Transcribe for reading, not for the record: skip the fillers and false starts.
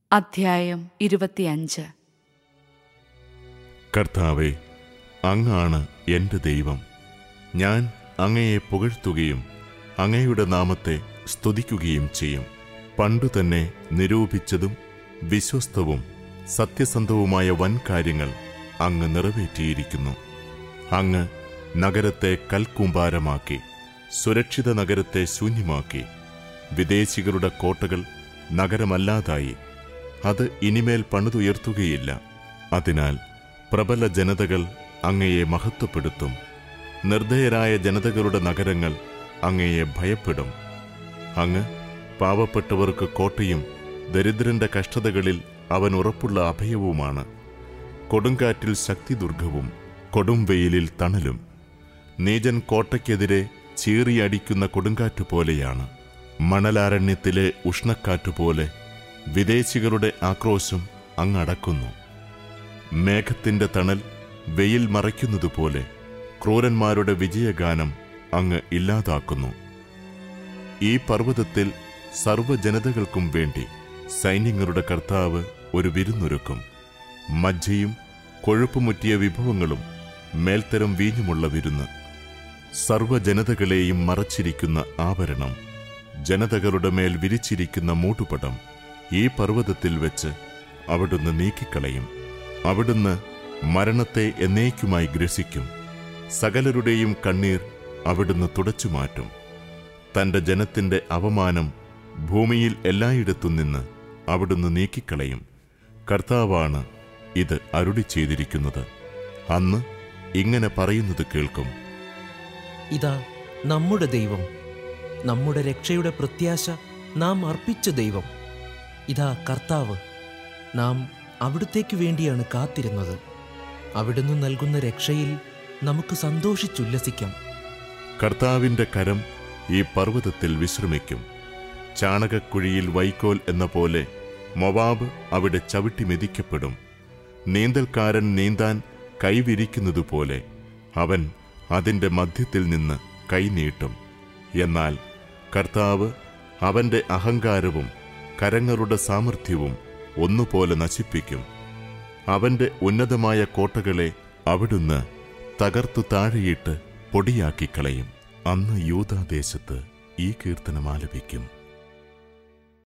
അധ്യായം 25. കർത്താവേ, അങ്ങാണ് എൻ്റെ ദൈവം. ഞാൻ അങ്ങയെ പുകഴ്ത്തുകയും അങ്ങയുടെ നാമത്തെ സ്തുതിക്കുകയും ചെയ്യും. പണ്ടുതന്നെ നിരൂപിച്ചതും വിശ്വസ്തവും സത്യസന്ധവുമായ വൻ കാര്യങ്ങൾ അങ്ങ് നിറവേറ്റിയിരിക്കുന്നു. അങ്ങ് നഗരത്തെ കൽക്കൂമ്പാരമാക്കി, സുരക്ഷിത നഗരത്തെ ശൂന്യമാക്കി. വിദേശികളുടെ കോട്ടകൾ നഗരമല്ലാതായി. അത് ഇനിമേൽ പണിതുയർത്തുകയില്ല. അതിനാൽ പ്രബല ജനതകൾ അങ്ങയെ മഹത്വപ്പെടുത്തും. നിർദ്ദയരായ ജനതകളുടെ നഗരങ്ങൾ അങ്ങയെ ഭയപ്പെടും. അങ്ങ് പാവപ്പെട്ടവർക്ക് കോട്ടയും ദരിദ്രന്റെ കഷ്ടതകളിൽ അവൻ ഉറപ്പുള്ള അഭയവുമാണ്. കൊടുങ്കാറ്റിൽ ശക്തിദുർഗവും കൊടുംവെയിലിൽ തണലും. നീചൻ കോട്ടയ്ക്കെതിരെ ചീറിയടിക്കുന്ന കൊടുങ്കാറ്റുപോലെയാണ്. മണലാരണ്യത്തിലെ ഉഷ്ണക്കാറ്റുപോലെ വിദേശികളുടെ ആക്രോശം അങ്ങടക്കുന്നു. മേഘത്തിന്റെ തണൽ വെയിൽ മറയ്ക്കുന്നതുപോലെ ക്രൂരന്മാരുടെ വിജയഗാനം അങ്ങ് ഇല്ലാതാക്കുന്നു. ഈ പർവ്വതത്തിൽ സർവ്വജനതകൾക്കും വേണ്ടി സൈന്യങ്ങളുടെ കർത്താവ് ഒരു വിരുന്നൊരുക്കും. മജ്ജയും കൊഴുപ്പുമുറ്റിയ വിഭവങ്ങളും മേൽത്തരം വീഞ്ഞുമുള്ള വിരുന്ന്. സർവ്വജനതകളെയും മറച്ചിരിക്കുന്ന ആവരണം, ജനതകളുടെ മേൽ വിരിച്ചിരിക്കുന്ന മൂടുപടം ഈ പർവ്വതത്തിൽ വെച്ച് അവിടുന്ന് നീക്കിക്കളയും. അവിടുന്ന് മരണത്തെ എന്നേക്കുമായി ഗ്രസിക്കും. സകലരുടെയും കണ്ണീർ അവിടുന്ന് തുടച്ചുമാറ്റും. തന്റെ ജനത്തിന്റെ അവമാനം ഭൂമിയിൽ എല്ലായിടത്തും നിന്ന് അവിടുന്ന് നീക്കിക്കളയും. കർത്താവാണ് ഇത് അരുളി ചെയ്തിരിക്കുന്നത്. അന്ന് ഇങ്ങനെ പറയുന്നത് കേൾക്കും: ഇതാ നമ്മുടെ ദൈവം, നമ്മുടെ രക്ഷയുടെ പ്രത്യാശ നാം അർപ്പിച്ച ദൈവം. ഇതാ കർത്താവ്, നാം അവിടുത്തേക്ക് വേണ്ടിയാണ് കാത്തിരുന്നത്. അവിടുന്ന് നൽകുന്ന രക്ഷയിൽ നമുക്ക് സന്തോഷിച്ചുല്ലസിക്കാം. കർത്താവിന്റെ കരം ഈ പർവ്വതത്തിൽ വിശ്രമിക്കും. ചാണകക്കുഴിയിൽ വൈക്കോൽ എന്ന പോലെ മൊവാബ് അവിടെ ചവിട്ടി മെതിക്കപ്പെടും. നീന്തൽക്കാരൻ നീന്താൻ കൈവിരിക്കുന്നതുപോലെ അവൻ അതിൻ്റെ മധ്യത്തിൽ നിന്ന് കൈനീട്ടും. എന്നാൽ കർത്താവ് അവന്റെ അഹങ്കാരവും കരങ്ങളുടെ സാമർഥ്യവും ഒന്നുപോലെ നശിപ്പിക്കും. അവന്റെ ഉന്നതമായ കോട്ടകളെ അവിടുന്ന് തകർത്തു താഴെയിട്ട് പൊടിയാക്കിക്കളയും. അന്ന് യൂദാദേശത്ത് ഈ കീർത്തനം ആലപിക്കും.